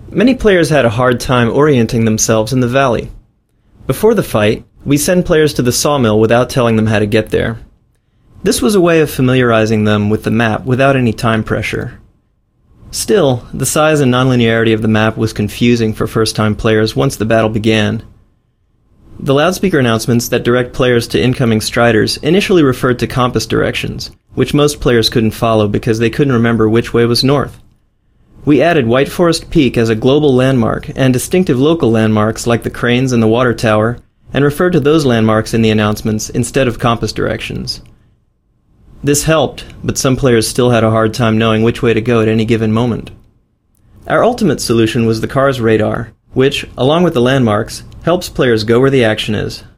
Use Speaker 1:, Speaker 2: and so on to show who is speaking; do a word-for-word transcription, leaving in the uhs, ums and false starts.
Speaker 1: Many players had a hard time orienting themselves in the valley. Before the fight, we send players to the sawmill without telling them how to get there. This was a way of familiarizing them with the map without any time pressure. Still, the size and nonlinearity of the map was confusing for first-time players once the battle began. The loudspeaker announcements that direct players to incoming striders initially referred to compass directions, which most players couldn't follow because they couldn't remember which way was north. We added White Forest Peak as a global landmark and distinctive local landmarks like the cranes and the water tower, and referred to those landmarks in the announcements instead of compass directions. This helped, but some players still had a hard time knowing which way to go at any given moment. Our ultimate solution was the car's radar, which, along with the landmarks, helps players go where the action is.